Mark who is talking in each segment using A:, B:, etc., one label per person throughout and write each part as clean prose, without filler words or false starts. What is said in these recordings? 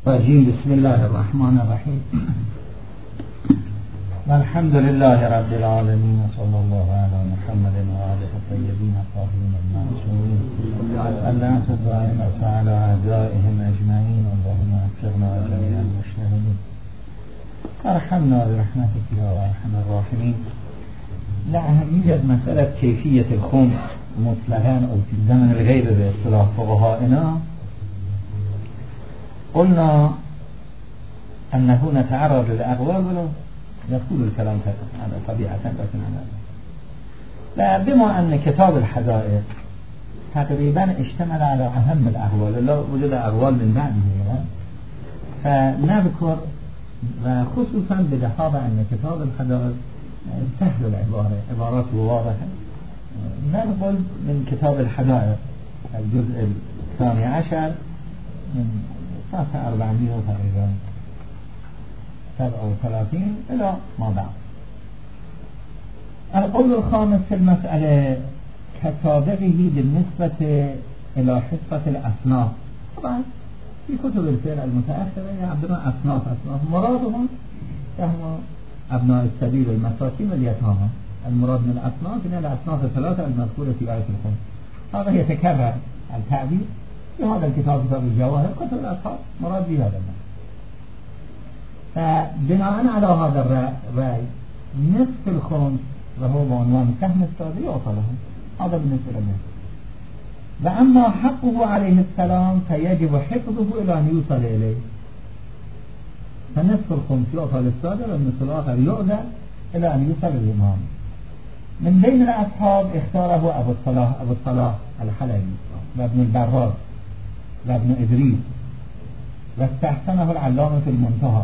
A: رجیم. بسم الله الرحمن الرحیم. والحمد لله رب العالمین و صلی الله علی محمد و آله الطیبین الطاهرین المعصومین اللهم صل وعلى اعدائهم اجمعین اللهم وفقنا جميع المجتهدین ارحمنا برحمتك یا ارحم الراحمین. لأهمیت مسألة کیفیت الخمس مطلقا او في الزمن الغیب به اصطلاح فقهائنا قلنا أنه نتعرض للأقوال ولو يطول الكلام طبيعة لكن لا بما أن كتاب الحدائق تقريبا اشتمل على أهم الأقوال لا وجد أقوال من بعده فنذكر وخصوصا بلحاظ أن كتاب الحدائق سهل العبارة عباراته واضحة ننقل من كتاب الحدائق الجزء الثاني عشر من صفحة 400 تقريبا 37 إلى ما بعد. القول الخامس في المسألة كسابقه بالنسبة إلى حصة الأصناف. طبعا في كتب الفقه المتأخرة يعبرون أصناف مرادهم هم أبناء السبيل والمساكين واليتامى. المراد من الأصناف إن الأصناف الثلاثة المذكورة في آية الخمس. هذا يتكرر التعبير في هذا الكتاب كتاب الجواهر كتب الأصحاب مراد بهذا المعنى. فبناء على هذا الرأي نصف الخمس وهو بعنوان سهم السادة يعطى له. هذا بالنسبة له. وأما حقه عليه السلام فيجب حفظه إلى أن يوصل إليه. فنصف الخمس يعطى للسادة والنصف الآخر يؤذى إلى أن يوصل الإمام. من بين الأصحاب اختاره أبو الصلاح الحلبي وابن البراز وابن إدريس واستحسنه العلامة في المنتهى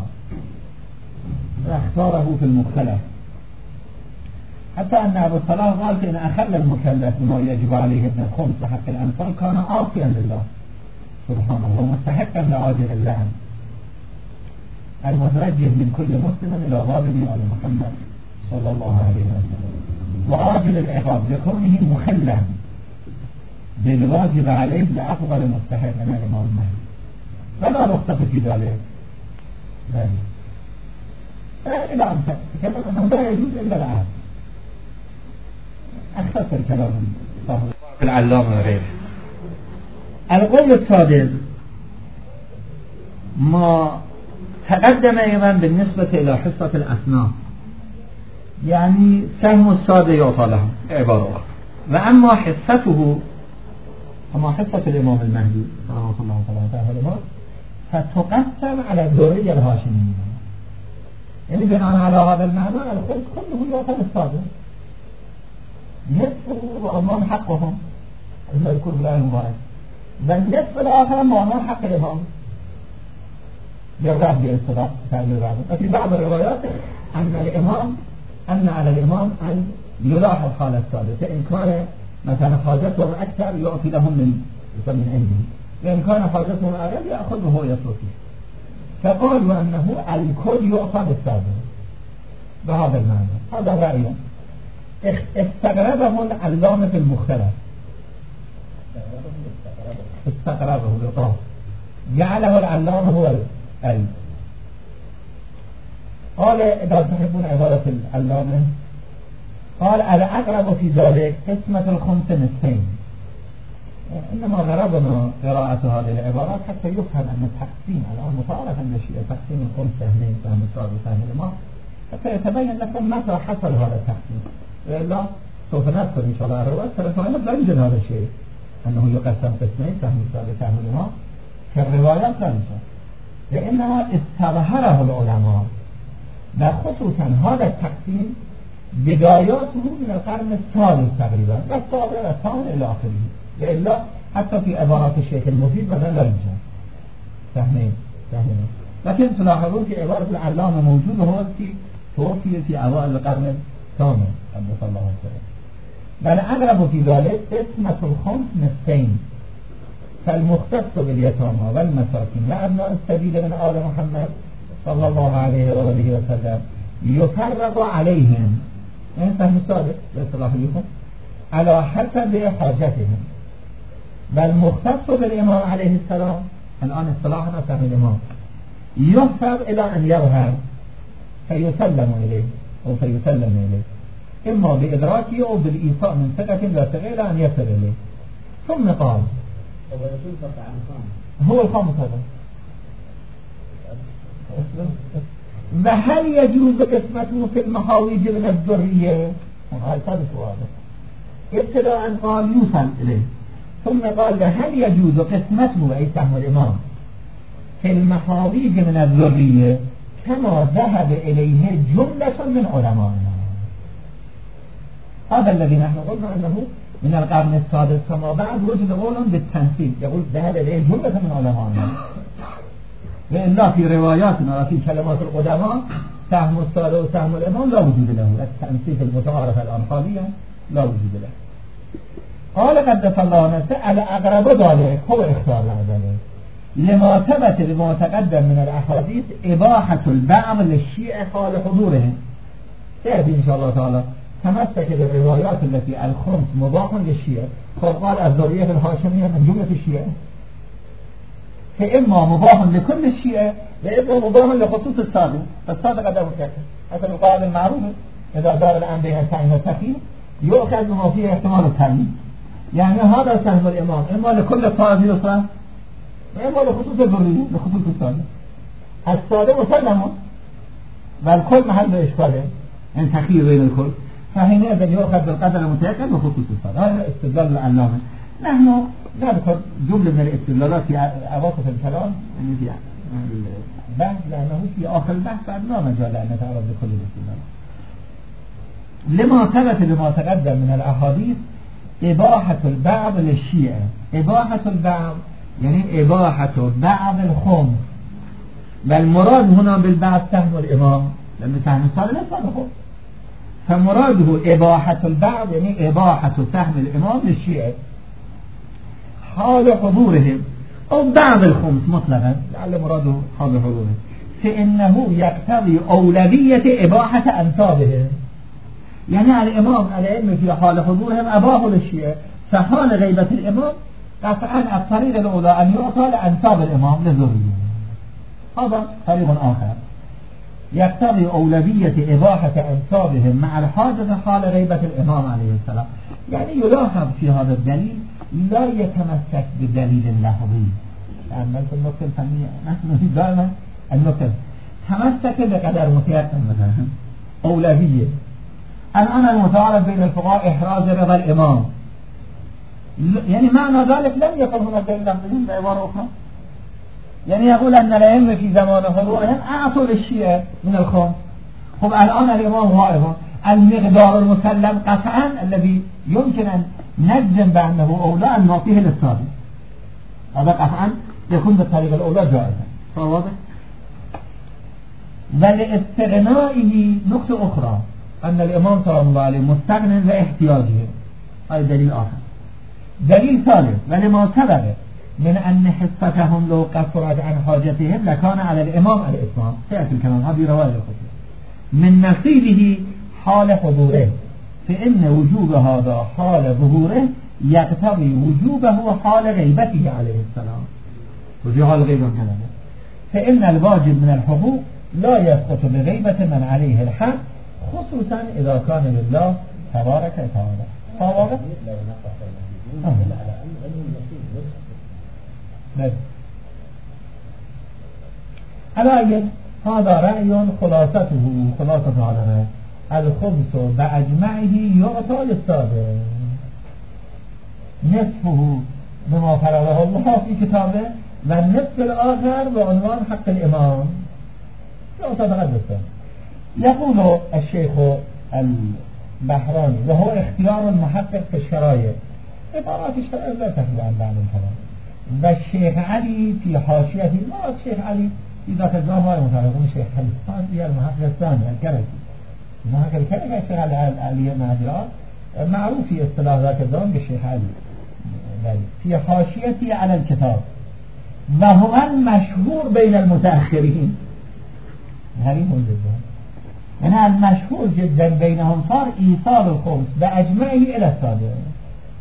A: واختاره في المختلف حتى أن أبو الصلاح قال إن أخل المكلف بما يجب عليه من الخمس بحق الأنفال كان عاصيا لله سبحانه ومستحقا لعاجل اللعن المتوجه من كل مسلم إلى ظالم آل محمد صلى الله عليه وسلم وعاجل العقاب لكونه مخلا بالواجب عليه لأفضل مستحق من الإمام المهدي فلا نخطف في ذلك إلى أن تكلم أنه لا يجوز إلا العام أختصر كلام صاحب العلامة وغيره. القول السادس ما تقدم أيضا بالنسبة إلى حصة الأصناف يعني سهم السادة يعطى له عبارة وأما حصته أما حصة الإمام المهدي رحمه الله تعالى فتقسم على الذرية الهاشمية يعني بناء على هذا المعنى الخمس كله يعطى للسادة نصف وأمان حقهم إذا يكون لا المبارك والنصف الآخر وأمان حق الإمام يرغب بالاستضاف وفي بعض الروايات أن على الإمام أن يلاحظ حال السادة فإن كان مثلا حاجتهم أكثر يعطي لهم من عنده وإن كان حاجتهم أقل يأخذ وهو يصرف فيه. فقالوا أنه الكل يعطى للسادة بهذا المعنى. هذا رأيه استغربه العلامة في المختلف استغربه لطاف جعله العلامة هو قال إذا تحبون عبارة العلامة قال الأقرب في ذلك قسمة الخمس نصفين. إنما غرضنا قراءة هذه العبارات حتى يفهم أن التقسيم الآن متعارف عند الشيعة تقسيم الخمس سهمين سهم السادة وسهم الإمام حتى يتبين لكم متى حصل هذا التقسيم وإلا سوف نذكر إن شاء الله الروايات فلسفة لا يوجد هذا الشيء أنه يقسم قسمين سهم السادة وسهم الإمام في الروايات لا يوجد لأنها استظهره العلماء وخصوصا هذا التقسيم بداياته من القرن الثالث تقريبا والسابع والثامن إلى آخره وإلا حتى في عبارات الشيخ المفيد مثلا لا يوجد سهمين لكن تلاحظون في عبارة العلامة موجود هو توفي في أوائل القرن الثامن صلى الله عليه وسلم. بل أغلب في ذلك قسمة الخمس نصفين فالمختص باليتامى والمساكين وأبناء السبيل من آل محمد صلى الله عليه وآله وسلم يفرق عليهم يعني فهم السابق باصطلاحهم على حسب حاجتهم بل مختص بالإمام عليه السلام الآن اصطلاحنا فهم الإمام يحفظ إلى أن يظهر فيسلم إليه أو فيسلم إليه، إما بإدراكه أو بالإيصاء من ثقة لا ثقة إلى أن يصل إليه. ثم قال هو الخامس هذا. وهل يجوز قسمته في المحاويج من الذرية؟ هذا ثالث واضح. ابتداء قال يوصل إليه، ثم قال هل يجوز قسمته أي سهم الإمام في المحاويج من الذرية كما ذهب إليه جملة من علمائنا. هذا الذي نحن قلنا أنه من القرن السادس كما بعد وجد قول بالتنسيق، يقول ذهب إليه جملة من علمائنا، وإلا في رواياتنا وفي كلمات القدماء سهم السادة وسهم الإمام لا وجود له، التنسيق المتعارف الآن حاليا لا وجود له. قال قدس الله نفسه على أقرب ذلك هو اختار ذلك لما ثبت بما تقدم من الأحاديث إباحة البعض للشيعة حال حضورهم. سيأتي إن شاء الله تعالى تمسك بالروايات التي الخمس مباح للشيعة، فقال الذرية الهاشمية من جملة الشيعة، فإما مباح لكل الشيعة وإما مباح لخصوص الصادق، فالصادق قد متأكد حسب القاعدة المعروفة إذا دار الآن بين التعيين والتخيير يؤخذ بما فيه احتمال التعيين. يعني هذا سهم الإمام إما لكل الطائفة الأخرى وإما لخصوص الذرية لخصوص الصادق. الصادق مسلم والكل محل إشكاله إن تخيير بين الكل، فحينئذ يؤخذ بالقدر المتأكد وخصوص الصادق. هذا استدلال العلامة. نحن نذكر جملة من الاستدلالات في أواقف الكلام يعني في البحث، لأنه في آخر البحث بعد ما مجال أن نتعرض لكل الاستدلالات. لما ثبت بما تقدم من الأحاديث إباحة البعض للشيعة. إباحة البعض يعني إباحة بعض الخمس، والمراد هنا بالبعض سهم الإمام لأن سهم الصادق لا صادقه، فمراده إباحة البعض يعني إباحة سهم الإمام للشيعة حال حضورهم أو بعض الخمس مطلقا، لعل مراده حال حضورهم، فإنه يقتضي أولوية إباحة أنسابهم. يعني الإمام الأئمة في حال حضورهم أباحوا للشيعة، فحال غيبة الإمام قطعا الطريق الأولى أن يعطى لأنساب الإمام للذرية. هذا طريق آخر يقتضي أولوية إباحة أنسابهم مع الحاجة حال غيبة الإمام عليه السلام. يعني يلاحظ في هذا الدليل لا يتمسك بالدليل اللحظي، لأن في النقطة الفنية نحن دائما النقطة تمسك بقدر متيقن مثلا أولوية. الآن المتعارف بين الفقهاء إحراز رضا الإمام، يعني معنى ذلك لم يكن هناك دليل لحظي بعبارة أخرى، يعني يقول أن الأئمة في زمان حضورهم أعطوا للشيعة من الخمس. هم الآن الإمام غائب، المقدار المسلم قطعا الذي يمكن أن نجزم بأنه أولى أن نعطيه للصادق، هذا قطعا يكون بالطريقة الأولى جائزا. فواضح؟ ولإستغنائه نقطة أخرى أن الإمام صلى الله عليه وسلم مستغنٍ لاحتياجه، هذا دليل آخر. دليل ثالث ولما سبق من أن حصتهم لو قصرت عن حاجتهم لكان على الإمام الإتمام. سيأتي الكلام هذه رواية الخطبة من نصيبه حال حضوره، فإن وجوب هذا حال ظهوره يقتضي وجوبه حال غيبته عليه السلام. وفي حال غيبة كذا، فإن الواجب من الحقوق لا يسقط بغيبة من عليه الحق، خصوصا إذا كان لله تبارك وتعالى. فواضح؟ على هذا رأي خلاصته خلاصة هذا الخمس بأجمعه يعطى للسابق، نصفه بما فرضه الله في كتابه والنصف الآخر بعنوان حق الإمام يعطى للسابق. يقول الشيخ البحراني وهو اختيار المحقق في الشرائع، عبارات الشرائع لا تخلو عن بعض الكلام، والشيخ علي في حاشيته، ما الشيخ علي في ذاك الزمان ما المتعرفون الشيخ حلفان هي المحقق الثاني الكركي، المحقق الكركي الشيخ علي معجرات معروف في اصطلاح ذاك الزمان بالشيخ علي في حاشيته على الكتاب، وهو المشهور بين المتأخرين. غريب جدا، يعني المشهور جدا بينهم صار إيصال الخمس بأجمعه إلى السابق.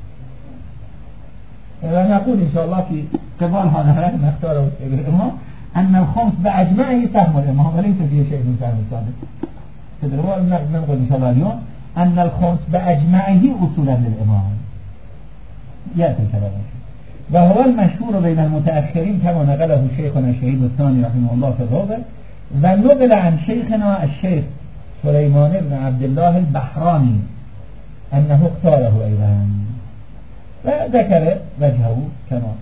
A: نقول إن شاء الله في قبال هذا الرأي نختاره الإمام أن الخمس بأجمعه سهم الإمام وليس فيه شيء من سهم الصادق. تدروا ننقل إن شاء الله اليوم أن الخمس بأجمعه أصولا للإمام يأتي كلامه. وهو المشهور بين المتأخرين كما نقله شيخنا الشهيد الثاني رحمه الله في الروضة، ونقل عن شيخنا الشيخ سليمان بن عبد الله البحراني أنه اختاره أيضا، وذكر وجهه كما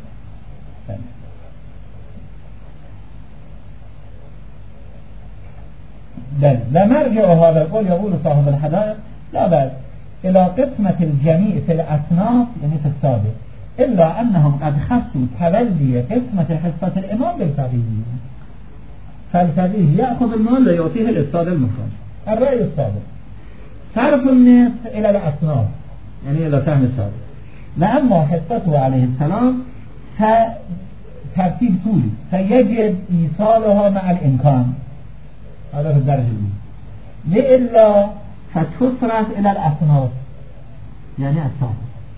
A: بل ومرجع هذا القول يقول صاحب الحدائق لا بأس إلى قسمة الجميع في الأصناف يعني في السابق، إلا أنهم قد خصوا تولي قسمة حصة الإمام بالفقيه، فالفقيه يأخذ المال ويعطيه الأستاذ المفرد. الرأي السابق صرف الناس إلى الأصناف يعني إلى سهم السابق، وأما حصته عليه السلام فترتيب طولي فيجب إيصالها مع الإمكان، هذا في الدرجة الأولى، لإلا فتصرف إلى الأصناف يعني السابق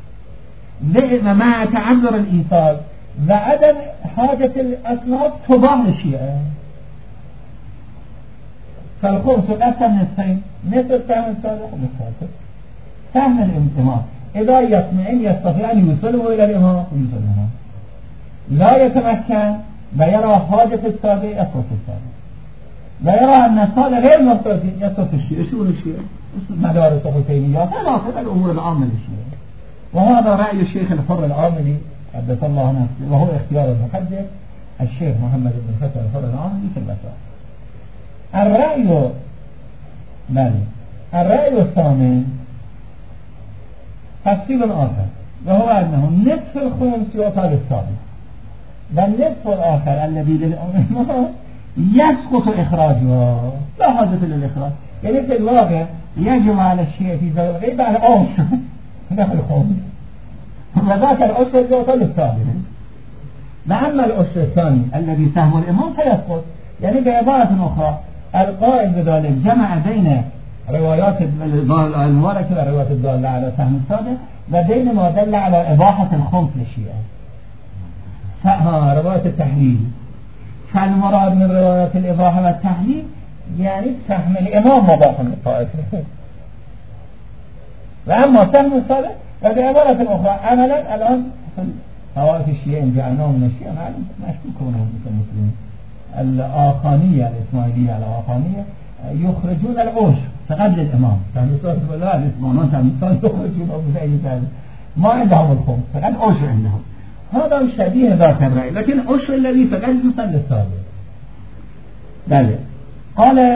A: مع تعذر الإيصال وعدم حاجة الأصناف تباع للشيعة. فالخمس قسم نصفين، نصف سهم السابق ونصف سهم الإمام، إذا يستطيع أن يوصله إلى الإمام ويوصله، لا يتمكن ويرى حاجة السابق يصرف السابق، ويرى أن السابق غير محتاج يصرف الشيعة. شو الشيعة؟ مدارس حسينيات ثلاثة الأمور العامة للشيعة. وهذا رأي الشيخ الحر العاملي قدس الله نفسه، وهو اختيار المحدث الشيخ محمد بن فتح الحر العاملي في البصره. الرأي الثامن تفصيل آخر، وهو أنه نصف الخمس يعطى للسابق، والنصف الآخر الذي للأمة يسقط إخراجها، لا حاجة للإخراج. يعني في الواقع يجب على الشيء في ذلك الغيب على أوشة داخل الخمس، وذاك الأشر يعطى للسابق. وأما الأشر الثاني الذي سهم الإمام فيسقط. يعني بعبارة أخرى القائل بذلك جمع بين روايات المباركة والروايات الدالة على سهم السابق وبين ما دل على إباحة الخمس للشيعة، رواية التحليل. فالمراد من روايات الإباحة والتحليل يعني سهم الإمام مباح للطائفة، وأما سهم السابق وبعبارة أخرى عملا الآن طوائف الشيعة جعلناهم من الشيعة معلوم مشكوكونهم مثل المسلمين الآخانية الإسماعيلية الآخانية يخرجون العشر فقبل الإمام، يعني صارت ولا الإسماعيليون كان يخرجون بأي ذلك، ما عندهم الخمس فقد عشر عندهم. هذا شبيه ذاك الرأي، لكن عشر الذي فقد يصل للسابق. بله قال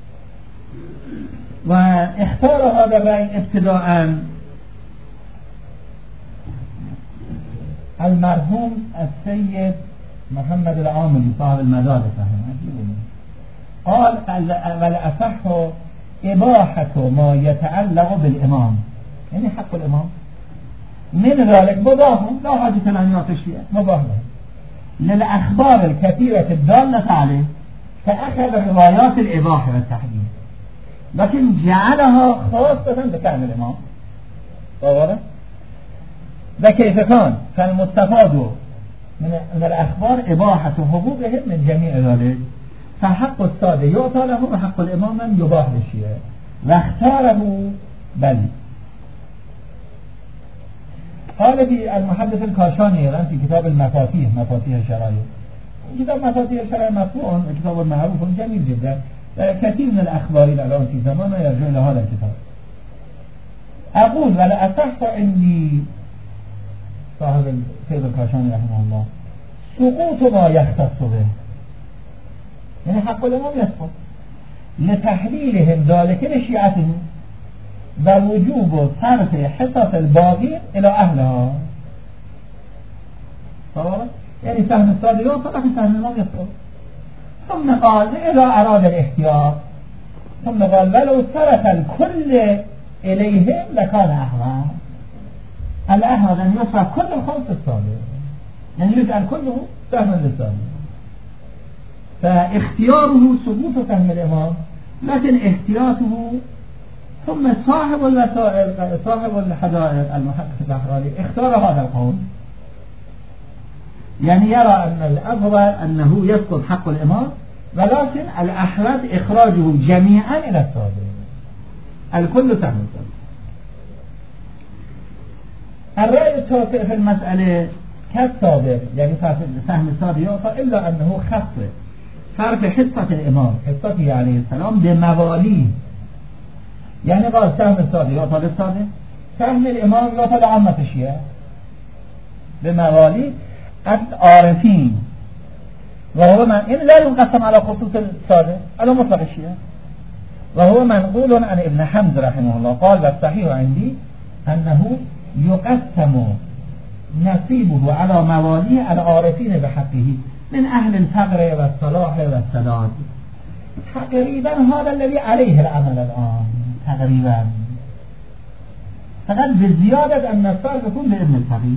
A: واختار هذا الرأي ابتداء المرحوم السيد محمد العاملي صاحب المدارس قال والأصح إباحة ما يتعلق بالإمام، يعني حق الإمام من ذلك مباح لا حاجة لأن يعطي شيئا مباح للأخبار الكثيرة الدالة عليه، فأخذ روايات الإباحة والتحديد لكن جعلها خاصة بكلام الإمام. واضح؟ وكيف كان؟ فالمستفاد من الأخبار إباحة حقوقهم من جميع ذلك، فحق السادة يعطى له وحق الإمام من يباح للشيعة، واختاره بل. قال في المحدث الكاشاني الآن في كتاب المفاتيح مفاتيح الشرائع، كتاب مفاتيح الشرائع مطبوع كتاب معروف جميل جدا، كثير من الأخبار الآن في زمانه يرجع إلى هذا الكتاب. أقول ولا أصح عندي صاحب السيد الكاشاني رحمه الله سقوط ما يختص به، يعني حق الإمام يسقط لتحليلهم ذلك لشيعتهم ووجوب صرف حصص الباقي إلى أهلها. يعني سهم الصادقات فقط سهم الإمام يسقط. ثم قال إذا أراد الاحتياط ثم قال ولو صرف الكل إليهم لكان أحوال. الأحوال أن يصرف كل الخمس الصادق، يعني يجعل كله سهم للصادق، فاختياره سقوط سهم الإمام، لكن احتياطه. ثم صاحب الوسائل صاحب الحدائق المحقق الأحراري اختار هذا القول يعني يرى أن الأفضل أنه يسقط حق الإمام، ولكن الأحوط إخراجه جميعا إلى الصادر، الكل سهم الصادر. الرأي التاسع في المسألة كالسابق، يعني سهم الصادر يعطى إلا أنه خص صرف حصة الإمام، حصته عليه السلام بمواليه، يعني قال سهم الصادر يعطى للصادر، سهم الإمام يعطى لعامة الشيعة بمواليه العارفين، وهو من إن لا ينقسم على خصوص الصادر على مطلق الشيعة، وهو منقول عن ابن حمد رحمه الله قال: والصحيح عندي أنه يقسم نصيبه على مواليه العارفين بحقه من أهل الفقر والصلاح والسداد. تقريبا هذا الذي عليه العمل الآن تقريبا، فقط بزيادة أن الصرف يكون بإذن الفقيه.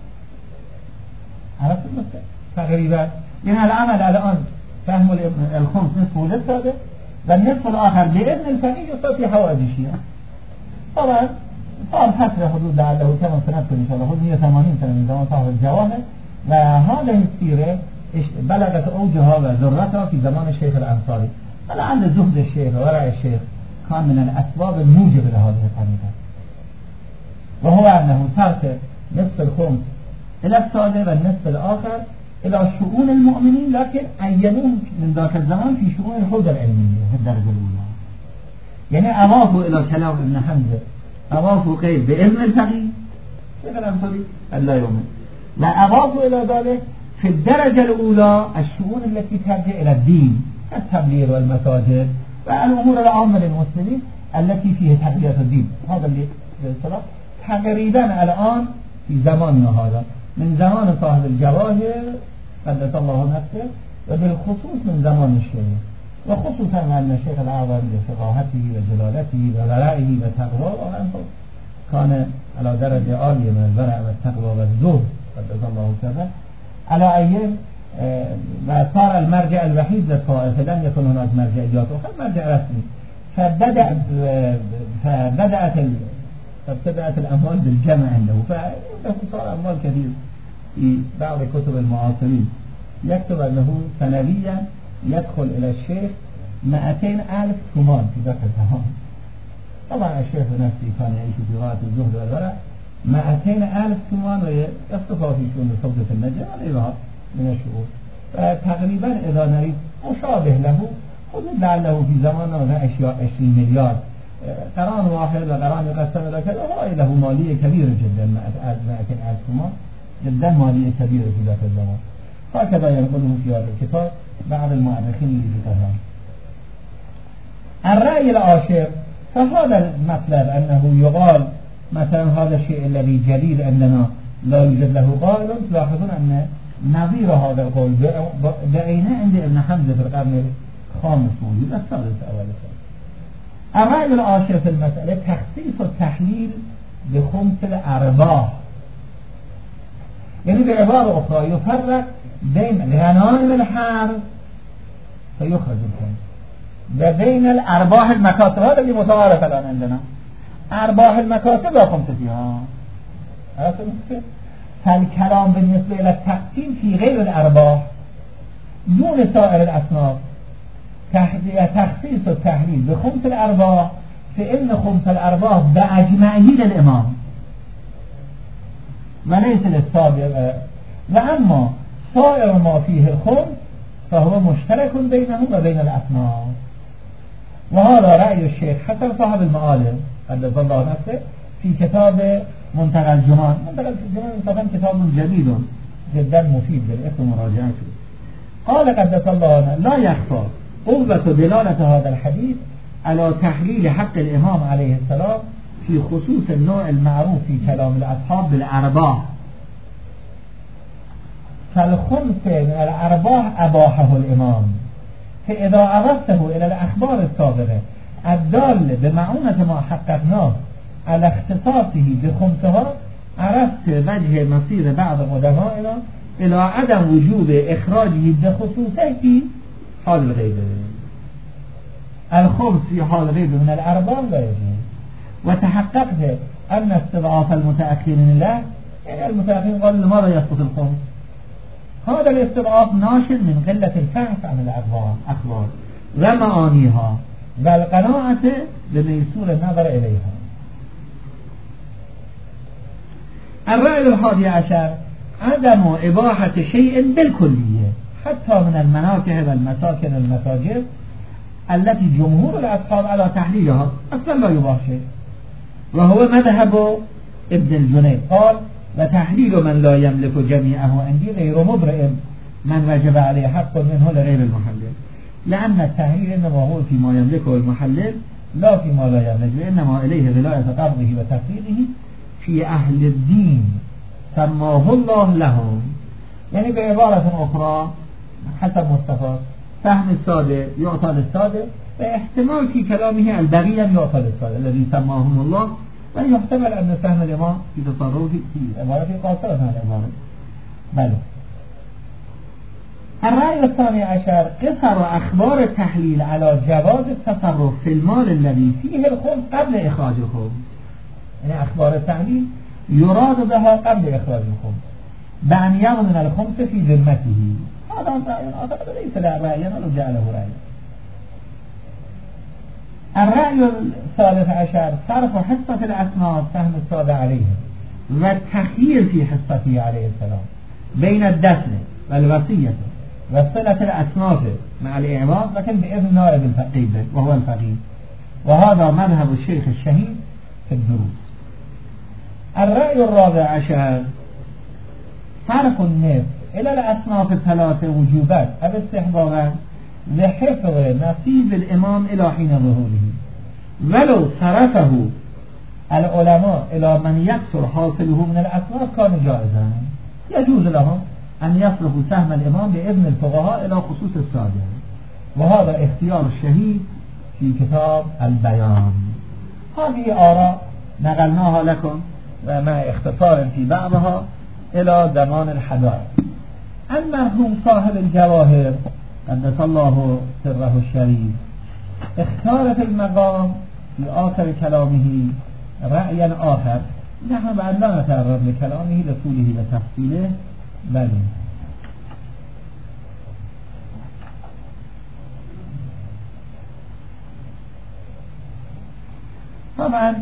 A: عرفت المسألة؟ تقريبا يعني العمل الآن فهم الخمس نصفه للصادر، والنصف الآخر بإذن الفقيه يصير في حوائج الشيعة. طبعا صار حسب حدود لعله كما سنذكر إن شاء الله 180 سنة من زمان صاحب الجواهر، وهذه السيرة بلغت أوجها وذرتها في زمان الشيخ الأنصاري، ولعل زهد الشيخ وورع الشيخ كان من الأسباب الموجبة لهذه الطريقة، وهو أنه صرف نصف الخمس إلى الصادر والنصف الآخر إلى شؤون المؤمنين، لكن عينوه من ذاك الزمان في شؤون الحوزة العلمية في الدرجة الأولى. يعني أضافوا إلى كلام ابن حمزة، أضافوا قيد بإذن الفقيه شيخ الأنصاري ألا يؤمن، وأضافوا إلى ذلك في الدرجة الأولى الشؤون التي ترجع إلى الدين كالتبليغ والمساجد والأمور العامة للمسلمين التي فيها تقوية الدين. هذا اللي بالصلاة تقريبا الآن في زماننا هذا، من زمان صاحب الجواهر قدس الله نفسه، وبالخصوص من زمان الشيخ، وخصوصا أن الشيخ الأعظم بفقاهته وجلالته وورعه وتقواه كان على درجة عالية من الورع والتقوى والزهد قدس الله سره على أيام، وصار المرجع الوحيد للطائفة، لم يكن هناك مرجعيات أخرى، مرجع رسمي. فابتدأت الأموال بالجمع عنده، فصار أموال كثير. في بعض كتب المعاصرين يكتب أنه سنويا يدخل إلى الشيخ 200,000 تومان في ذاك الزمان. طبعا الشيخ نفسه كان يعيش في غاية الزهد والورع، 200,000 تومان، ويصطفى في شؤون صوبة النجم وغيرها من الشؤون. فتقريبا إذا نريد مشابه له حدود لعله في زماننا مثلا 20 مليار قران واحد وقران يقسم إلى كذا، هو له مالية كبيرة جدا، 200,000 تومان جدا مالية كبيرة في ذاك الزمان. هكذا ينقله في هذا الكتاب بعض المؤرخين اللي في طهران. الرأي العاشر، فهذا المطلب أنه يقال مثلا هذا الشيء الذي جديد عندنا لا يوجد له قائل، تلاحظون أن نظير هذا القول بعينه عند ابن حمزة في القرن الخامس موجود السادس أول السادس. الرأي العاشر في المسألة تخصيص التحليل بخمس الأرباح، يعني بعبارة أخرى يفرق بين غنائم الحرب فيخرج الخمس وبين الأرباح المكاسب. هذا اللي متعارف الآن عندنا، أرباح المكاسب لا خمس فيها. فالكلام بالنسبة إلى التقسيم في غير الأرباح دون سائر الأصناف، تخصيص التحليل بخمس الأرباح، فإن خمس الأرباح بأجمعين الإمام وليس للسابق، وأما سائر ما فيه الخمس فهو مشترك بينه وبين الأصناف. وهذا رأي الشيخ حسن صاحب المعالم قدس الله نفسه في كتاب منتقى الجنان. منتقى الجنان طبعا كتاب جديد جدا مفيد بالاسم مراجعته. قال قدس الله لا يخفى قوة دلالة هذا الحديث على تحليل حق الإمام عليه السلام في خصوص النوع المعروف في كلام الأصحاب بالأرباح. فالخمس من الأرباح أباحه الإمام، فإذا عرفته إلى الأخبار السابقة الدال بمعونة ما حققناه على اختصاصه بخمسها، عرفت وجه مصير بعض علمائنا إلى عدم وجوب إخراجه بخصوصه في حال الغيبة. الخمس في حال الغيبة من الأرباح لا يجوز. وتحققت أن استضعاف المتأخرين له، يعني المتأخرين قالوا لماذا يسقط الخمس؟ هذا الاستضعاف ناشئ من قلة الفهم عن الأخبار ومعانيها والقناعة بميسور النظر إليها. الرأي 11 عدم إباحة شيء بالكلية حتى من المناكح والمساكن والمساجد التي جمهور الأصحاب على تحليلها أصلا لا يباح شيء، وهو مذهب ابن الجنيد قال وتحليل من لا يملك جميعه عندي غير مبرئ من وجب عليه حق منه لغير المحلل، لأن التحليل إنما هو فيما يملكه المحلل لا فيما لا يملك، لأنما إليه ولاية قبضه وتفريغه في أهل الدين سماه الله لهم. يعني بعبارة أخرى حسب مصطفى فهم الصادق يعطى للصادق، واحتمال في كلامه البغي يعطى للصادق الذي سماهم الله، ويحتمل أن فهم الإمام في تصرفه في عبارة قاصرة عن العبارة. بله. الرأي 12 قصر أخبار التحليل على جواز التصرف في المال الذي فيه الخمس قبل إخراج الخمس، يعني أخبار التحليل يراد بها قبل إخراج الخمس بأن يضمن الخمس في ذمته. هذا أعتقد ليس له رأيا ولو جعله رأيا. الرأي 13 صرف حصة الأسناد فهم الصاد عليه والتخيير في حصته عليه السلام بين الدفن والوصية وصلة الأسناد مع الإعراض، لكن بإذن نائب الفقيه وهو الفقيه، وهذا مذهب الشيخ الشهيد في الدروس. الرأي 14 صرف النصف إلى الأصناف الثلاثة وجوبات أو استحبابا لحفظ نصيب الإمام إلى حين ظهوره، ولو صرفه العلماء إلى من يكثر حاصله من الأصناف كان جائزا، يجوز لهم أن يصرفوا سهم الإمام بإذن الفقهاء إلى خصوص السابع، وهذا اختيار الشهيد في كتاب البيان. هذه آراء نقلناها لكم ومع اختصار في بعضها إلى زمان الحدائق. المرحوم صاحب الجواهر قدس الله سره الشريف اختار في المقام في آخر كلامه رأيا آخر، نحن بعد لا نتعرض لكلامه لطوله وتفصيله. بل طبعا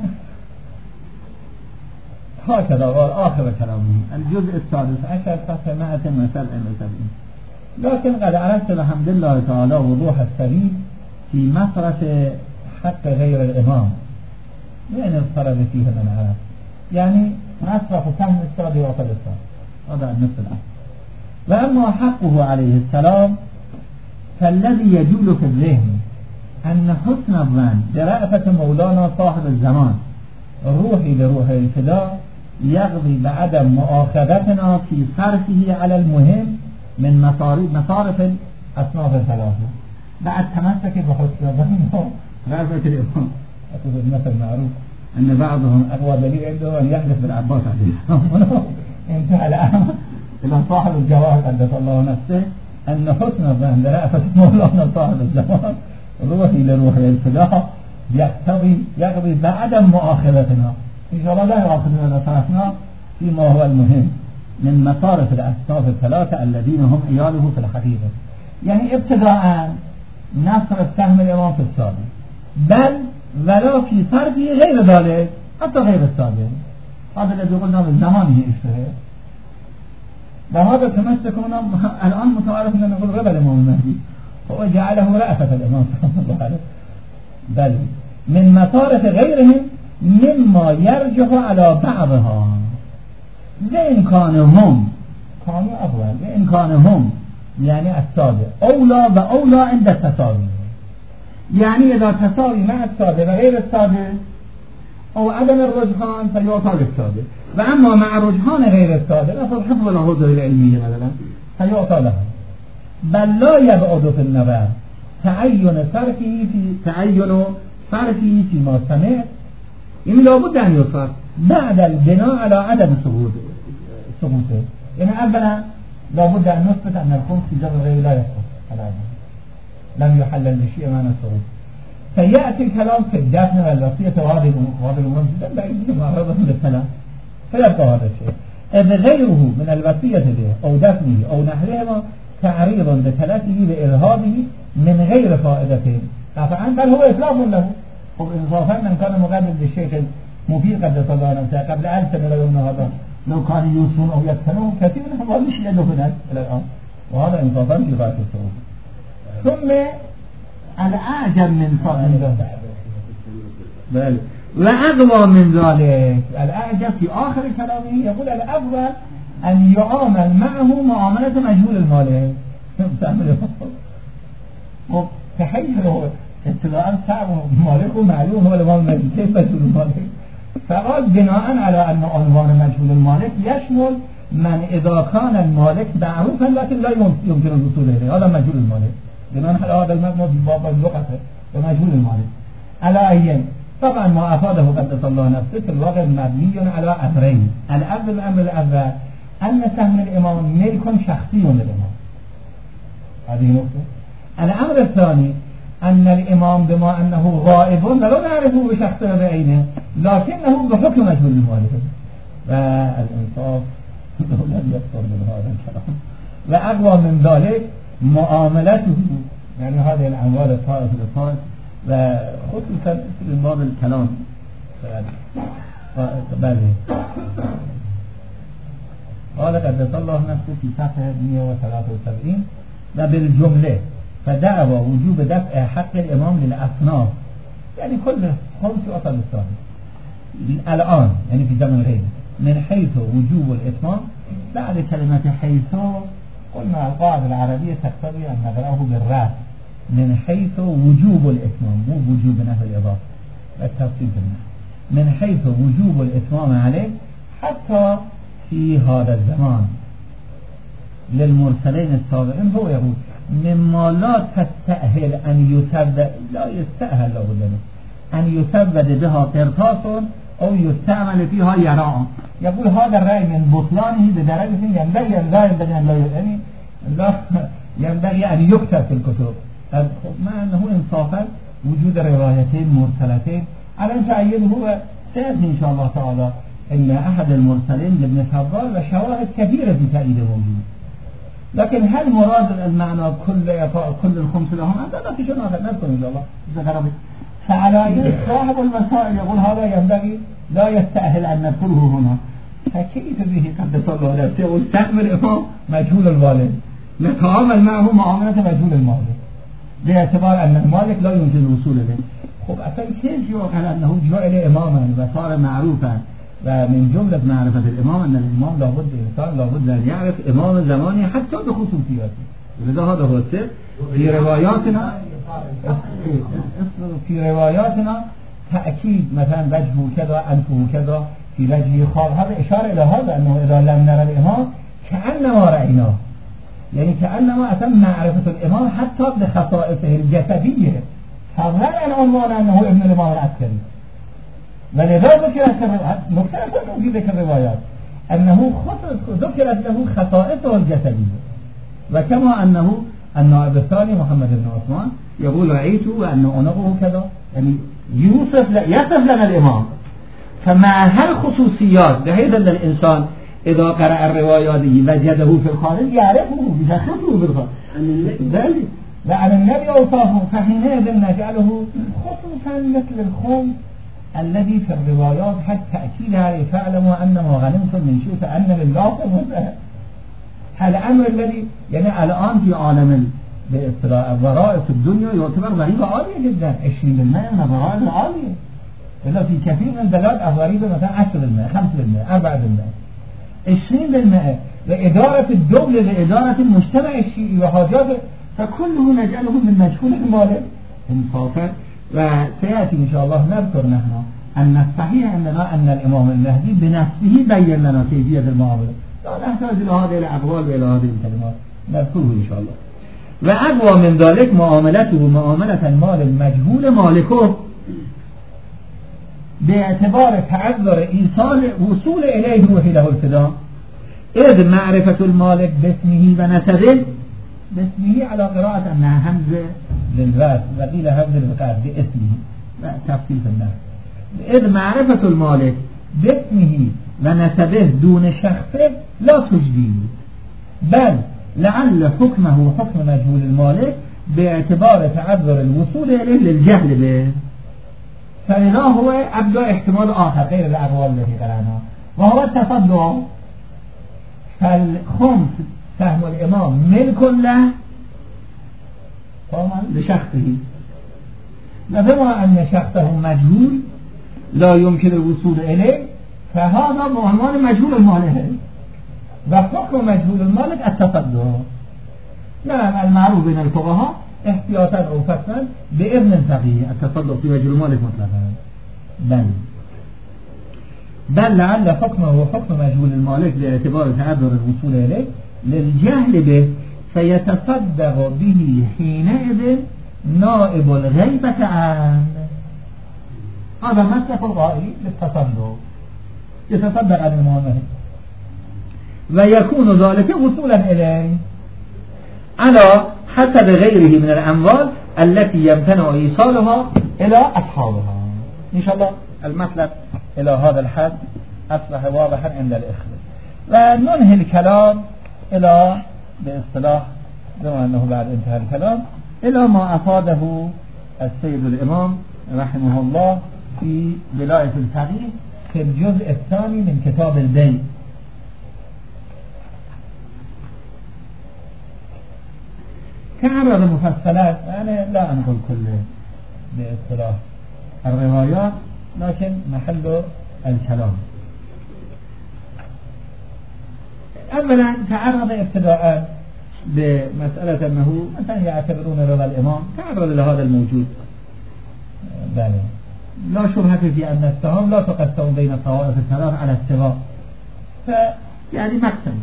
A: هكذا قال آخر كلامه الجزء 16 صفحة 177. لكن قد عرفت الحمد لله تعالى وضوح السبيل في مصرف حق غير الإمام، يعني الفرد فيه من عرف، يعني مصرف فهم الصاد وطل الصاد، هذا النصف الأول. وأما حقه عليه السلام فالذي يجول في الذهن أن حسن الظن برأفة مولانا صاحب الزمان روحي لروح الفداء يقضي بعدم مؤاخذتنا في صرفه على المهم من مصارف الأصناف الثلاثة بعد تمسك بحسن الظن رأفة الإمام. أقول المثل معروف أن بعضهم أقوى دليل عنده أن يحدث بالعباس عليه انتهى الآن إلى صاحب الجواهر قدس الله نفسه أن حسن الظن برأفة مولانا صاحب الزمان روحي لروح الفداء يقضي بعدم مؤاخذتنا إن شاء الله لا يؤاخذنا لصرفنا فيما هو المهم من مصارف الأصناف الثلاثة الذين هم عياله في الحقيقة. يعني ابتداء نصرف سهم الإمام في السابق، بل ولا في صرفه غير ذلك حتى غير السابق. هذا الذي قلنا بالزمانه اشتهر، وهذا تمسكنا الآن متعارف أن نقول غير الإمام المهدي هو جعله رأفة الإمام صلى الله عليه، بل من مصارف غيرهم مما يرجح على بعضها وإن كانوا هم كانوا أفضل، وإن كانوا هم يعني السابق أولى وأولى عند التساوي، يعني إذا تساوي مع السابق وغير السابق أو عدم الرجحان فيعطى للسابق، وأما مع رجحان غير السابق فالحفظ له العلمية مثلا فيعطى له، بل لا يبعد في النظر تعين صرفه فيما سمعت، يعني لابد أن يصرف بعد البناء على عدم ثبوته. يعني أولا لابد أن نثبت أن الخمس في جبر غير لا يصرف لم يحلل بشيء ما نصرف، فيأتي الكلام في الدفن والوصية وهذه الأمور جدا بعيدة معرضة للكلام، فيبقى هذا الشيء. غيره من الوصية به أو دفنه أو نحوهما تعريض بتلفه بإرهابه من غير فائدة طبعا بل هو إطلاق له. وإنصافا من كان مقابل بالشيخ مفيد قدس الله نفسه قبل 1000 سنة يوم هذا لو كان يوصون أو يدفنون كثير منهم ما مش يدفنون إلى الآن، وهذا إنصافا في غاية الصعوبة. ثم الأعجب من ذلك وأقوى من ذلك الأعجب في آخر كلامه يقول الأفضل أن يعامل معه معاملة مجهول المالك. وكحيث هو اتباعا صعب مالكه معلوم هو الإمام المجهول كيف مجهول المالك؟ فقال بناء على أن عنوان مجهول المالك يشمل من إذا كان المالك معروفا لكن لا يمكن الوصول إليه، هذا مجهول المالك بناء على هذا المبنى بباب اللغة ومجهول المالك. على أيام طبعا ما أفاده قدس الله نفسه في الواقع مبني على أمرين. الأمر الأول أن سهم الإمام ملك شخصي للإمام، هذه نقطة. الأمر الثاني أن الإمام بما أنه غائب لا نعرفه بشخصه بعينه لكنه بحكم مجهول المالك، والإنصاف لم يكثر من هذا الكلام. وأقوى من ذلك معاملته، يعني هذه الأموال الطائف للطائف وخصوصا في باب الكلام قال قدس الله نفسه في صفحة 173 وبالجملة فدعوى وجوب دفع حق الإمام للأصناف، يعني كل خمس أصل الصحيح الآن يعني في زمن غيره من حيث وجوب الإتمام. بعد كلمة حيث قلنا القاعدة العربية تقتضي أن نقرأه بالراس من حيث وجوب الإتمام مو وجوب نفي الإضافة والتفصيل بالنحو. من حيث وجوب الإتمام عليه حتى في هذا الزمان للمرسلين السابقين هو يقول مما لا تستأهل أن يسبب لا يستأهل أن يسبب بها قرطاس أو يستعمل فيها يراء. يقول هذا الرأي من بطلانه بدرجة ينبغي أن يكتب في الكتب، مع أنه إنصافا وجود روايتين مرسلتين على أن تعيده هو سيأتي إن شاء الله تعالى إن أحد المرسلين لابن حضار وشواهد كثيرة في تأييد موجود. لكن هل مراد المعنى كل الخمس لهم؟ هذا لا في شيء آخر نذكر إن شاء الله. فعلى صاحب المسائل يقول هذا ينبغي لا يستأهل أن نذكره هنا. فكيف به قدس الله نفسه واستعمل إمام مجهول الوالد نتعامل معه معاملة مجهول المالك باعتبار أن المالك لا يمكن الوصول إليه. خب أصلا كيف يوقع أنه جعل إماما وصار معروفا؟ ومن جملة معرفة الإمام أن الإمام لابد إنسان لابد أن يعرف إمام زمانه حتى بخصوصياته. ولذا هذا هو السر في رواياتنا تأكيد مثلا وجهه كذا أنفه كذا في وجهه خال، هذا إشارة إلى هذا أنه إذا لم نرى الإمام كأنما رأيناه، يعني كأنما أتم معرفة الإمام حتى بخصائصه الجسدية فضلا عن عنوان أنه ابن الإمام العسكري. ولذا ذكرت نكتة في ذكر الروايات أنه ذكرت له خصائصه الجسدية. وكما أنه النائب الثاني محمد بن عثمان يقول رأيته وأنه أنقه كذا، يعني يصف لنا الإمام. فمع هالخصوصيات بحيث أن الإنسان إذا قرأ الروايات وجده في الخارج يعرفه يشخصه بالخارج ذلك وعلى النبي أوصافه. فحينئذ نجعله خصوصا مثل الخمس الذي في الروايات حتى تأكيدها فاعلموا أنما غنمتم من شيء فأن لله خمسه. الأمر الذي يعني الآن في عالم الضرائب في الدنيا يعتبر ضريبة عالية جدا 20% من الضرائب العالية، إلا في كثير من البلاد الضريبة مثلا 10% 5% 4% 20%. لإدارة الدولة لإدارة المجتمع الشيعي وحاجاته فكله نجعله من مجهول المالك انصافا. وسيأتي إن شاء الله نذكر نحن أن الصحيح عندنا أن الإمام المهدي بنفسه بين لنا كيفية المعاملة، لا نحتاج إلى هذه الأقوال وإلى هذه الكلمات نذكره إن شاء الله. وأقوى من ذلك معاملته معاملة المال المجهول مالكه باعتبار تعذر إيصال وصول إليه وحده الفداء، إذ معرفة المالك باسمه ونسبه باسمه على قراءة أنها همزة للراس وقيل همزة للقاف باسمه تفصيل في الناس. إذ معرفة المالك باسمه و نسبه دون شخصه لا تجدید بل لعل حكمه حكم مجهول المالك باعتبار تعذر الوصول إليه للجهل به فإذا هو أبدأ احتمال آخر غير الأقوال التي قرأناها وهو التصدق فالخمس سهم الإمام ملك له لشخصه وبما أن شخصه مجهول لا يمكن الوصول إليه فهذا بعنوان مجهول المالك وحكم مجهول المالك التصدق نعم المعروف بين الفقهاء احتياطا أو فصلا بإذن الفقيه التصدق في مجهول المالك مطلقا بل لعل حكمه حكم مجهول المالك باعتبار تعذر الوصول إليه للجهل به فيتصدق به حينئذ نائب الغيبة عنه هذا مسلك القائل للتصدق يتصدق عن المال ويكون ذلك وصولا إليه على حسب غيره من الأموال التي يمتنع إيصالها إلى أصحابها. إن شاء الله المطلب إلى هذا الحد أصبح واضحا عند الإخوة وننهي الكلام إلى باصطلاح بما أنه بعد انتهى الكلام إلى ما أفاده السيد الإمام رحمه الله في ولاية الفقيه في الجزء الثاني من كتاب البيع. كعرض مفصلات أنا لا أنقل كل باصطلاح الروايات لكن محل الكلام. أولا تعرض ابتداء بمسألة أنه مثلا يعتبرون رضا الإمام تعرض لهذا الموجود بله لا شبهة في أن السهام لا تقسم بين الطوائف الثلاث على السواء يعني مقسم.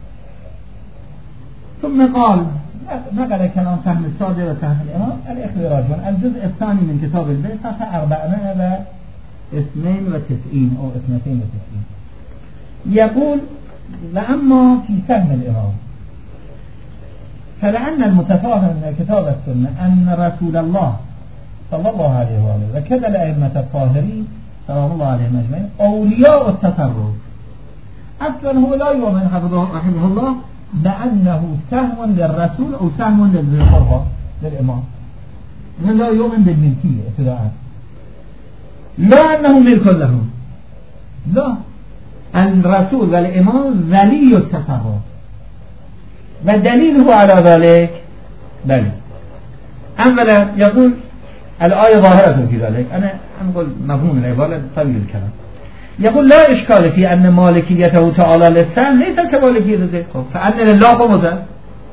A: ثم قال نقل كلام سهم الصادر وسهم الإمام الإخوة راجعون الجزء الثاني من كتاب البيع صفحة 492 أو 92 يقول لأما في سهم الإمام فلأن المتفاهم من كتاب السنة أن رسول الله صلى الله عليه وآله وكذا الأئمة الطاهرين صلى الله عليهم أجمعين أولياء التصرف أصلا هو لا يؤمن رحمه الله بأنه سهم للرسول أو سهم للقربة للإمام لا يؤمن بالملكية ابتداء لا أنه ملك له لا الرسول والإمام ولي التصرف والدليل هو على ذلك بل أولا يقول الآية ظاهرة في ذلك أنا أقول مفهوم العبارة طويل الكلام يقول لا إشكال في أن مالكيته تعالى للسهم ليس كمالكية ذلك فأن لله خمسة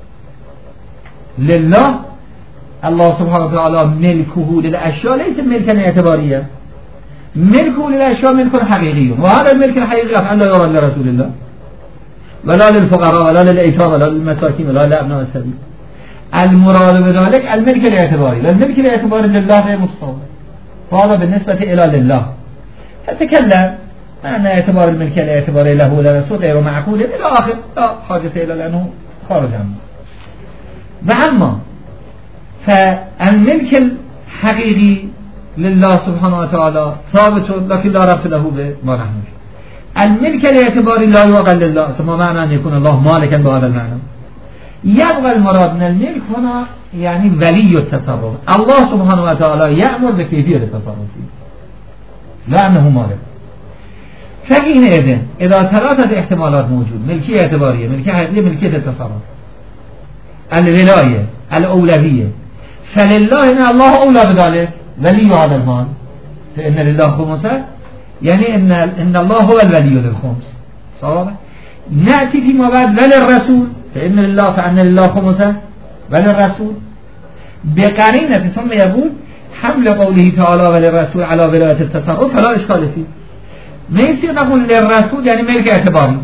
A: لله الله سبحانه وتعالى ملكه للأشياء ليس ملكا اعتباريا ملكه للأشياء ملك حقيقي وهذا الملك الحقيقي أن لا يرى لرسول الله ولا للفقراء ولا للأيتام ولا للمساكين ولا لأبناء السبيل المراد بذلك الملك الاعتباري الملك الاعتباري لله غير مستوى وهذا بالنسبة إلى لله فتكلم أن اعتبار الملك الاعتباري له ولرسول غير معقول إلى آخر لا حاجة إلى لأنه خارج عنه. وأما فالملك الحقيقي لله سبحانه وتعالى ثابت لكن لا ربط له بما نحن الملك الاعتباري لا يوغل لله ثم معنى أن يكون الله مالكا بهذا المعنى يبغى المراد من الملك هنا يعني ولي التصرف الله سبحانه وتعالى يأمر بكيفية التصرف لا أنه مالك. فحينئذ إذا ثلاثة احتمالات موجود ملكية اعتبارية ملكية حقيقية ملكية التصرف الولاية الأولوية فلله إن الله أولى بذلك ولي هذا المال فإن لله خمسة يعني إن الله هو الولي للخمس صحيح. نأتي فيما بعد وللرسول فإن لله فأن لله خمسة وللرسول بقرينة ثم يقول حمل قوله تعالى وللرسول على ولاية التصرف فلا إشكال فيه ما يصير نقول للرسول يعني ملك اعتباري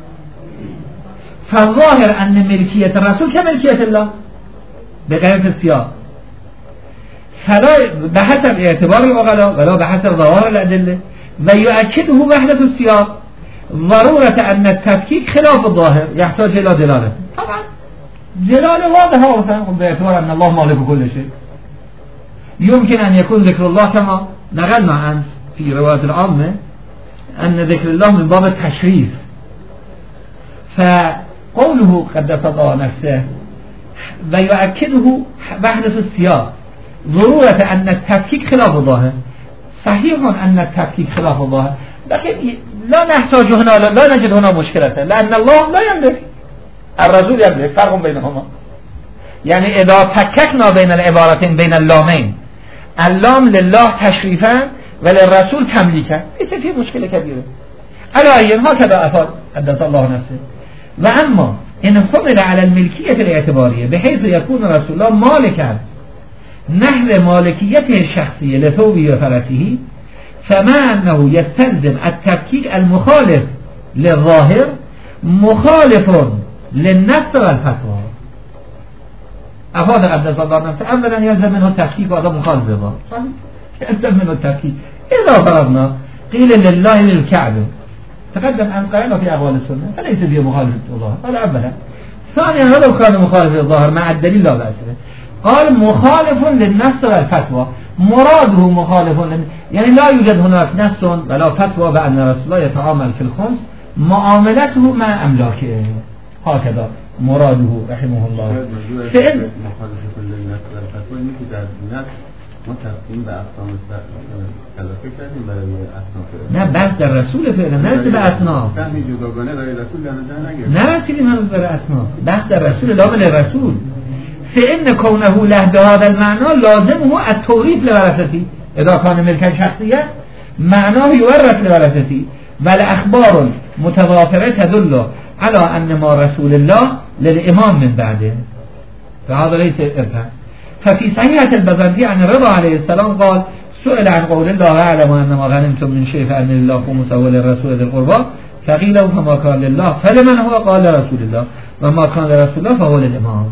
A: فالظاهر أن ملكية الرسول كملكية الله بقرينة السياق فلا بحسب اعتبار العقلاء ولا بحسب ظواهر الأدلة ويؤكده وحدة السياق ضرورة أن التفكيك خلاف الظاهر يحتاج إلى دلالة طبعا دلالة واضحة باعتبار أن الله مالك كل شيء يمكن أن يكون ذكر الله كما نقلنا عنه في رواية العامة أن ذكر الله من باب التشريف. فقوله قدس الله نفسه ويؤكده بحث السياق ضرورة أن التفكيك خلاف الظاهر. صحيح أن التفكيك خلاف الظاهر، لكن لا نحتاج هنا، لا نجد هنا مشكلة، لأن الله لا يملك، الرسول يملك، فرق بينهما. يعني إذا فككنا بين العبارتين بين اللامين، اللام لله تشريفا وللرسول تمليكا، ليس فيه مشكلة كبيرة. على أي هكذا أفاد قدس الله نفسه. وأما إن حمل على الملكية الاعتبارية بحيث يكون رسول الله مالكا نحو مالكيته الشخصية لثوبه وفرسه، فما أنه يستلزم التفكيك المخالف للظاهر مخالف للنص والفتوى. أفاد قدس الله نفسه أولا يلزم منه التفكيك، وهذا مخالف للظاهر، يلزم منه التفكيك. إذا فرضنا قيل لله للكعبة، تقدم أن قرأنا في أقوال السنة فليس فيه مخالف للظاهر، هذا أولا. ثانيا ولو كان مخالف للظاهر مع الدليل لا بأس به. قال مخالف للنص والفتوى، مراده مخالف يعني لا يوجد هناك نص ولا فتوى بأن رسول الله يتعامل في الخمس معاملته مع أملاكه، هكذا مراده رحمه الله. فإن
B: مخالف للنص والفتوى مثل در النص متفقين بأصناف کلافه کردیم برای اصناف،
A: نه بس در رسول فعلا، نه به اصناف
B: فهمی جداگانه برای رسول لمده نگرد،
A: نه رسیدیم هنوز برای اصناف، بس در رسول لامل رسول. فإن كونه له بهذا المعنى لازمه التوريث لورثته إذا كان ملكا شخصيا، معناه يورث لورثته، بل أخبار متوافرة تدل على أن ما رسول الله للإمام من بعده، فهذا ليس إرثا. ففي صحيحة البزنطي عن الرضا عليه السلام قال سئل عن قول الله أعلم أن ما غنمتم من شيء فأن لله خمسه وللرسول ذي القربى فقيل فما كان لله فلمن هو قال لرسول الله وما كان لرسول الله فهو للإمام.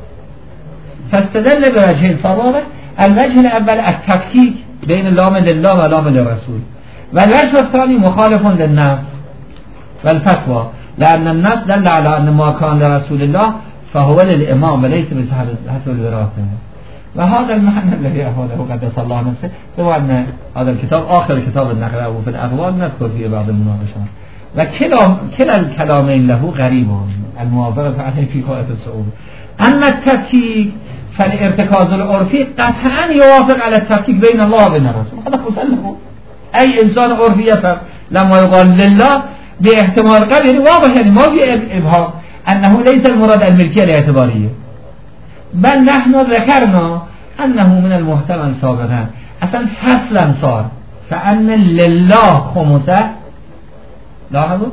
A: فاستدل بوجهين صوابه. الوجه الأول التفكيك بين اللام لله واللام للرسول، والوجه الثاني مخالف للنص والفتوى، لأن النص دل على أن ما كان لرسول الله فهو للإمام وليس بحسب الوراثة. وهذا المعنى الذي أفاده قدس الله نفسه. طبعا هذا الكتاب آخر كتاب نقرأه في الأقوال، نذكر فيه بعض المناقشات، وكلا الكلامين له غريب الموافقة عليه في قاعدة الصعود. أما التفكيك فالارتكاز العرفي قطعا يوافق على التفكيك بين الله وبين الرسول، هذا مسلم. أي إنسان عرفي يفهم لما يقال لله باحتمال قبل، يعني واضح، يعني ما في إبهام أنه ليس المراد الملكية الاعتبارية، بل نحن ذكرنا أنه من المحتمل سابقا أصلا فصلا صار فأن لله خمسه لاحظوا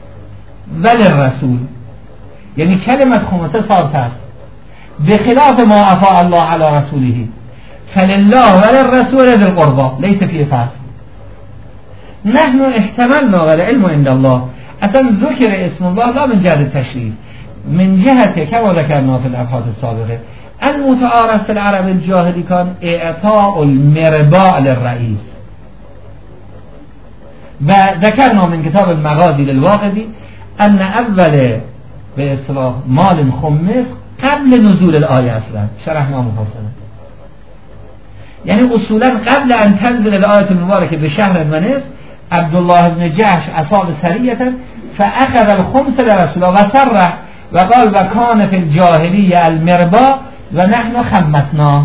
A: وللرسول، يعني كلمة خمسه صار فصل بخلاف ما أفاء الله على رسوله، فلله وللرسول ذي القربى ليس فيه فصل. نحن احتملنا والعلم عند الله، أصلا ذكر اسم الله لا من جهة التشريف، من جهة كما ذكرنا في الأبحاث السابقة المتعارف في العرب الجاهلي كان إعطاء المرباء للرئيس. وذكرنا من كتاب المغازي للواقدي أن أول بإصلاح مال خمس قبل نزول الآية أصلا، شرحنا مفصلا، يعني أصولا قبل أن تنزل الآية المباركة بشهر ونصف عبد الله بن جحش أصاب سرية فأخذ الخمس لرسوله وصرح وقال وكان في الجاهلية المربا ونحن خمسناه.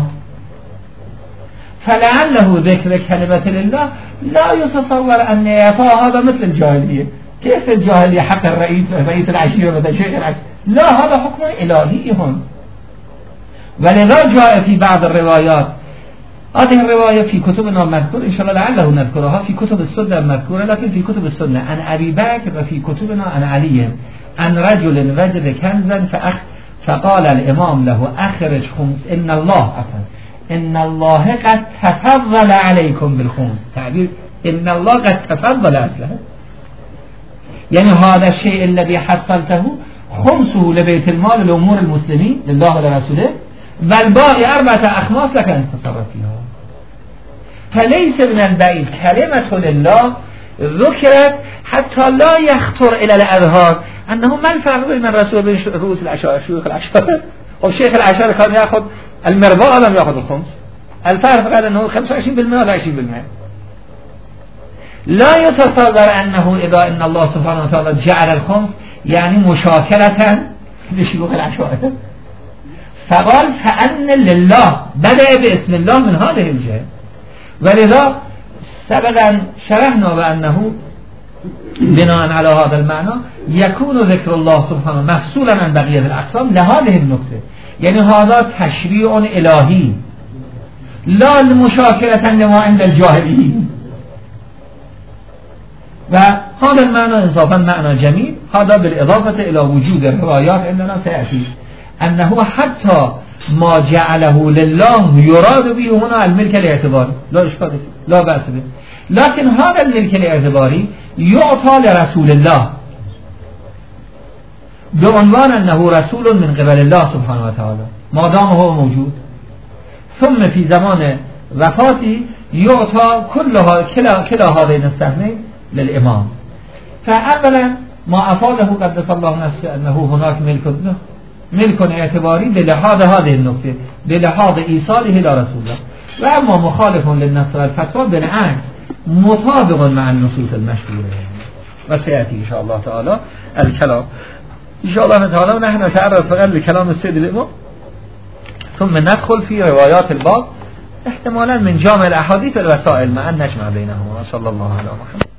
A: فلعله ذكر كلمة لله لا يتصور أن إعطاء هذا مثل الجاهلية. كيف الجاهلية حق الرئيس العشيرة مثل شيخ العشيرة؟ لا، هذا حكم إلهي هون. ولذا جاء في بعض الروايات، هذه الرواية في كتبنا مذكورة إن شاء الله لعله نذكرها في كتب السنة مذكورة، لكن في كتب السنة عن أبي بكر وفي كتبنا عن علي عن رجل وجد كنزا فقال الإمام له أخرج خمس إن الله قد تفضل عليكم بالخمس. تعبير إن الله قد تفضل أصله، يعني هذا الشيء الذي حصلته خمسه لبيت المال لأمور المسلمين لله ولرسوله، والباقي 4 أخماس لك أن تتصرف فيها. فليس من البعيد كلمة لله ذكرت حتى لا يخطر إلى الأذهان أنه ما الفرق بين الرسول وبين رؤوس العشائر شيوخ العشائر. وشيخ العشائر كان يأخذ المرباء لم يأخذ الخمس، الفرق قال أنه 25% ولا 20%. لا يتصور أنه إذا إن الله سبحانه وتعالى جعل الخمس يعني مشاكلة لشيوخ العشائر، فقال فأن لله، بدأ باسم الله من هذه الجهة. ولذا سبقا شرحنا بأنه بناء على هذا المعنى يكون ذكر الله سبحانه مفصولا عن بقية الأقسام لهذه النقطة، يعني هذا تشريع إلهي لا مشاكلة لما عند الجاهلين. وهذا المعنى إضافا معنى جميل، هذا بالإضافة إلى وجود الروايات عندنا سيأتي أنه حتى ما جعله لله يراد به هنا الملك الاعتباري، لا إشكال لا بأس به، لكن هذا الملك الاعتباري يعطى لرسول الله بعنوان أنه رسول من قبل الله سبحانه وتعالى ما دام هو موجود، ثم في زمان وفاته يعطى كلا هذين السهمين للإمام. فأولا ما أفاده قدس الله نفسه أنه هناك ملك اعتباري بلحاظ هذه النقطة، بلحاظ إيصاله إلى رسول الله. وأما مخالف للنص والفتوى بالعكس مطابق مع النصوص المشهورة. وسيأتي إن شاء الله تعالى الكلام إن شاء الله تعالى، ونحن نتعرض فقط لكلام السيد الإمام ثم ندخل في روايات الباب احتمالا من جامع الأحاديث والوسائل مع النجمع بينهما. صلى الله عليه وسلم.